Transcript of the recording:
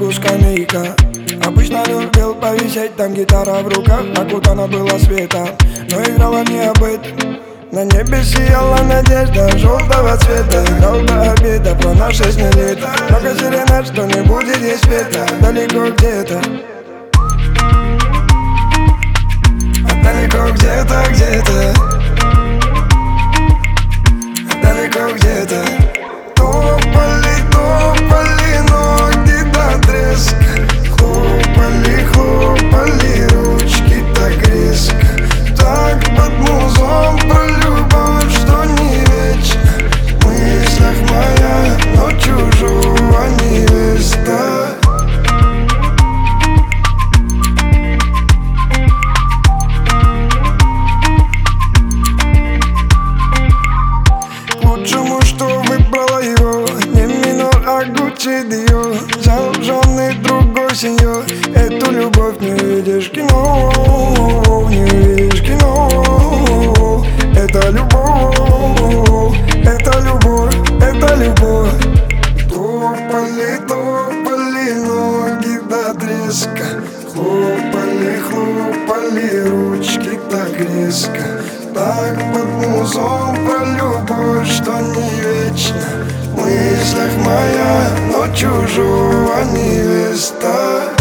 углу скамейка. Обычно любил повисеть, там гитара в руках, окутана была светом, но играла не об этом. На небе сияла надежда желтого цвета. Играл до обеда про наши с ней лето. Много серенад, что не будет здесь света. Далеко где-то, далеко где-то, где-то, далеко где-то. Топали, топали ноги до треска. Хлопали, хлопали ручки так резко. Так под музон про любовь, что не вечно. В мыслях моя, но чужого невеста. К лучшему, что выбрала его, не минор, а Гуччи Диор. Взял в жены другой сеньор. Эту любовь не видишь в кино, не видишь в кино. Это любовь, это любовь, это любовь. Топали, топали ноги до треска. Хлопали, хлопали ручки так резко. Так под музон про любовь, что не вечно. В мыслях моя, но чужого невеста.